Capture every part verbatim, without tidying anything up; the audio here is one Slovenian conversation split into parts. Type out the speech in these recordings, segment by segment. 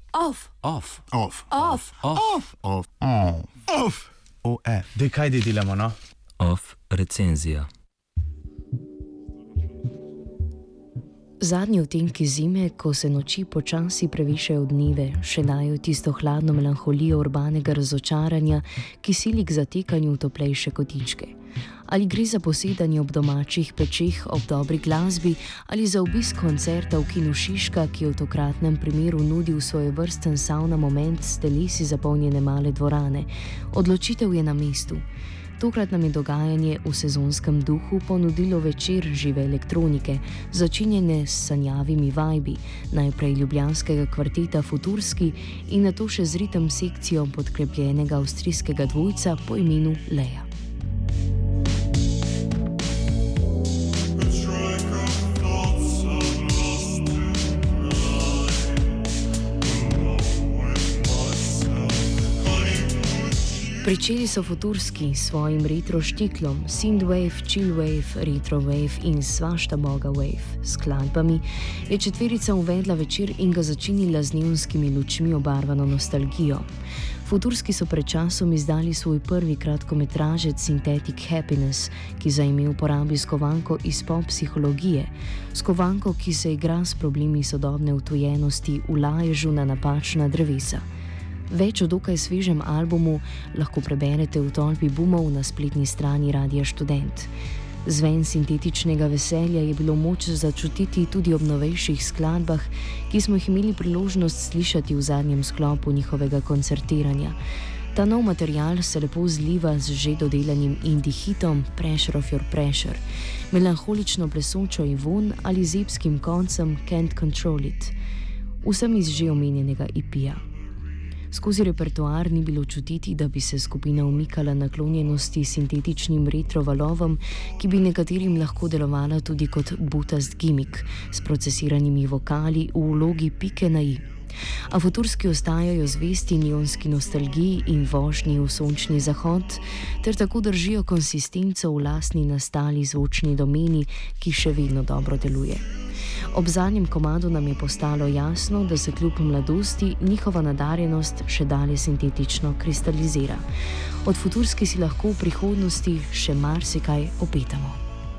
Off. Off. Off. Off. Off. Off. Off. Off. O F. Dej, kaj dej delamo, no? Off recenzija. Zadnji odtenki zime, ko se noči počasi previšajo dneve, še dajo tisto hladno melanholijo urbanega razočaranja, ki sili k zatekanju v toplejše kotičke. Ali gre za posedanje ob domačih pečeh ob dobri glasbi, ali za obisk koncerta v kinu Šiška, ki je v tokratnem primeru nudil svojevrsten savna moment s telesi zapolnjene male dvorane. Odločitev je na mestu. Tokrat nam je dogajanje v sezonskem duhu ponudilo večer žive elektronike, začinjene s sanjavimi vajbi, najprej ljubljanskega kvarteta Futurski in nato še z ritem sekcijo podkrepljenega avstrijskega dvojca po imenu Leja. Pričeli so Futurski s svojim retro štiklom, Synthwave, Chillwave, Retrowave in Svašta Boga Wave. S skladbami je četverica uvedla večer in ga začinila z neonskimi lučmi obarvano nostalgijo. Futurski so pred časom izdali svoj prvi kratkometražec Synthetic Happiness, ki zaime uporabi skovanko iz pop psihologije, skovanko, ki se igra s problemi sodobne utojenosti v laježu na napačna drevesa. Več o dokaj svežem albumu lahko preberete v tolpi bumov na spletni strani Radia Študent. Zven sintetičnega veselja je bilo moč začutiti tudi ob novejših skladbah, ki smo jih imeli priložnost slišati v zadnjem sklopu njihovega koncertiranja. Ta nov material se lepo zliva z že dodelanim indie hitom Pressure of Your Pressure, melanholično plesočo Ivon ali z epskim koncem Can't Control It. Vsem iz že omenjenega E P-ja. Skozi repertoar ni bilo čutiti, da bi se skupina umikala naklonjenosti sintetičnim retro valovom, ki bi nekaterim lahko delovala tudi kot butast gimik s procesiranimi vokali v vlogi pike na i. A Futurski ostajajo zvesti neonski nostalgiji in vožnji v sončni zahod, ter tako držijo konsistenco v lastni nastali zvočni domeni, ki še vedno dobro deluje. Ob zadnjem komadu nam je postalo jasno, da se kljub mladosti njihova nadarjenost še dalje sintetično kristalizira. Od Futurski si lahko v prihodnosti še marsikaj obetamo.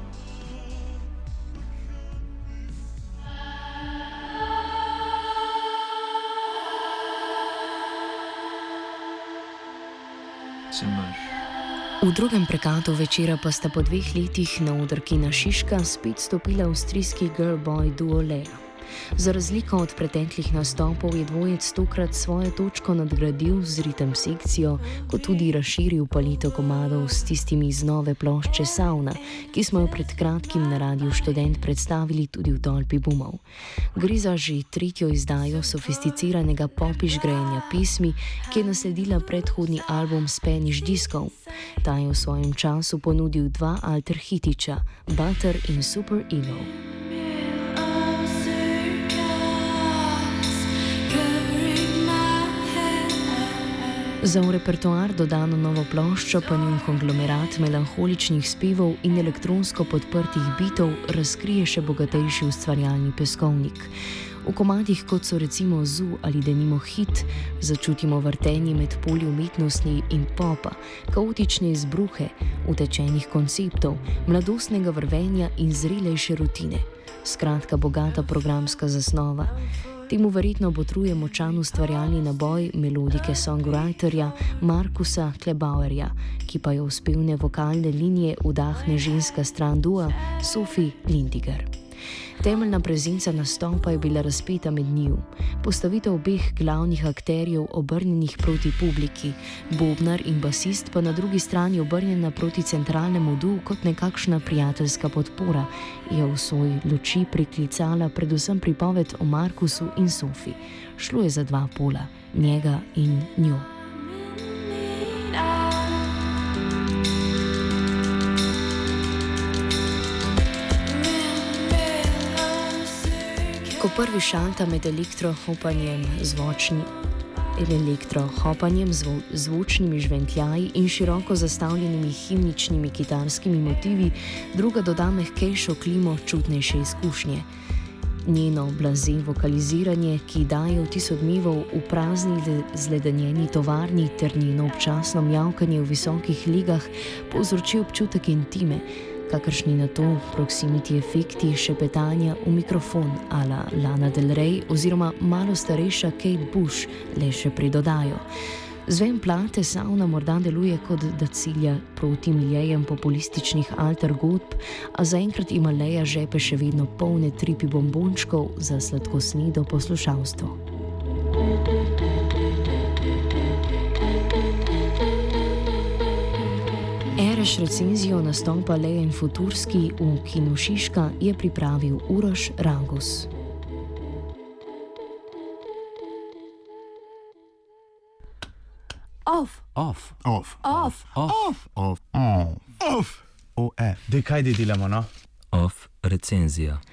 V drugem prekatu večera pa sta po dveh letih na oder kina Šiška spet stopila avstrijski girl-boy duo Leja. Za razliko od preteklih nastopov je dvojec tokrat svojo točko nadgradil z ritem sekcijo, kot tudi razširil palito komadov s tistimi iz nove plošče Sauna, ki smo jo pred kratkim na Radiu Študent predstavili tudi v tolpi bumov. Gre za že tretjo izdajo sofisticiranega popiš grejenja pesmi, ki je nasledila predhodni album Spanish Disco. Ta je v svojem času ponudil dva alter hitiča, Butter in Super Ego. Za v repertoar dodano novo ploščo pa njun konglomerat melanholičnih spevov in elektronsko podprtih bitov razkrije še bogatejši ustvarjalni peskovnik. V komadih, kot so recimo Zoo ali denimo Hit, začutimo vrtenje med polji umetnosti in popa, kaotične izbruhe, utečenih konceptov, mladostnega vrvenja in zrelejše rutine. Skratka, bogata programska zasnova. Temu verjetno botruje močan ustvarjalni naboj melodike songwriterja Markusa Klebauerja, ki pa jo v spevne vokalne linije vdahne ženska stran dua Sophie Lindiger. Temeljna prezenca nastopa je bila razpeta med njiju. Postavitev obeh glavnih akterjev obrnjenih proti publiki, bobnar in basist pa na drugi strani obrnjena proti centralnemu du kot nekakšna prijateljska podpora, je v svoj luči priklicala predvsem pripoved o Markusu in Sophie. Šlo je za dva pola, njega in njo. Ko prvi šalta med elektrohopanjem zvočni, elektrohopanjem zvo, zvočnimi žventljaji in široko zastavljenimi himničnimi kitarskimi motivi, druga doda mehkejšo klimo čutnejše izkušnje. njeno blaze vokaliziranje, ki daje vtis odmevov v prazni zledenjeni tovarni, ter njeno občasno mjavkanje v visokih ligah povzroči občutek intime, kakršni na to proximity efekti šepetanja v mikrofon a la Lana Del Rey oziroma malo starejša Kate Bush le še pridodajo. Zven plate savna morda deluje, kot da cilja proti miljejem populističnih alter godb, a zaenkrat ima Leia žepe še vedno polne tripi bombončkov za sladkosnido poslušalstvo. Ereš recenzijo nastopa Leia in Futurski v kinu Šiška je pripravil Uroš Ragus. Off. Off. Off. Off. Off. Off. Off. Off. O, e. Dej, kaj di delamo, no? Off recenzija.